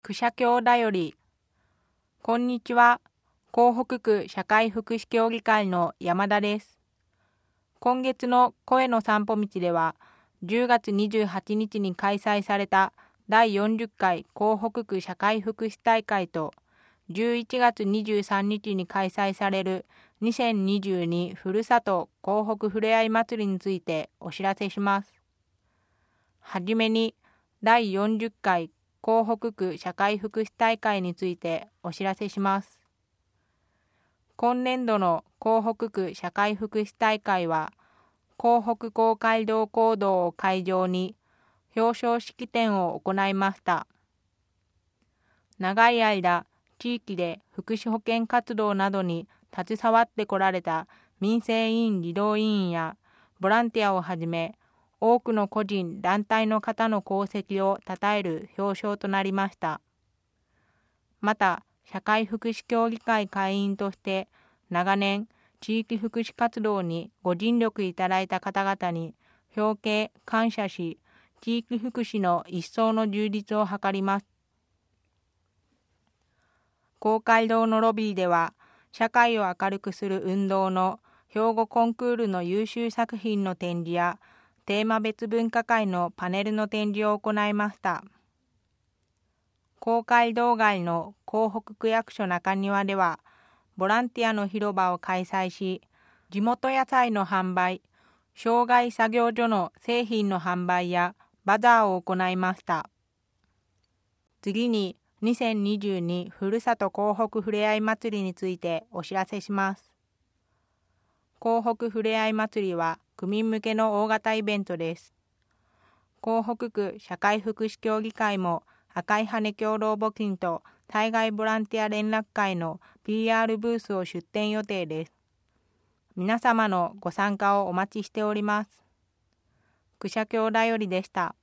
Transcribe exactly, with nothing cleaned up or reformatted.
愚者教だより。こんにちは。港北区社会福祉協議会の山田です。今月の声の散歩道では、じゅうがつにじゅうはちにちに開催されただいよんじゅっかい港北区社会福祉大会と、じゅういちがつにじゅうさんにちに開催されるにせんにじゅうにふるさと港北ふれあい祭りについてお知らせします。はじめに、だいよんじゅっかい港北区社会福祉大会についてお知らせします。今年度の港北区社会福祉大会は、港北公会堂講堂を会場に表彰式典を行いました。長い間、地域で福祉保健活動などに携わってこられた民生委員児童委員やボランティアをはじめ、多くの個人団体の方の功績を称える表彰となりました。また、社会福祉協議会会員として長年地域福祉活動にご尽力いただいた方々に表敬感謝し、地域福祉の一層の充実を図ります。公会堂のロビーでは、社会を明るくする運動の兵庫コンクールの優秀作品の展示や、テーマ別分科会のパネルの展示を行いました。公会堂外の港北区役所中庭では、ボランティアの広場を開催し、地元野菜の販売、障害作業所の製品の販売やバザーを行いました。次に、にせんにじゅうにふるさと港北ふれあい祭りについてお知らせします。港北ふれあい祭りは区民向けの大型イベントです。港北区社会福祉協議会も赤い羽共同募金と対外ボランティア連絡会の ピーアール ブースを出展予定です。皆様のご参加をお待ちしております。愚者教だよりでした。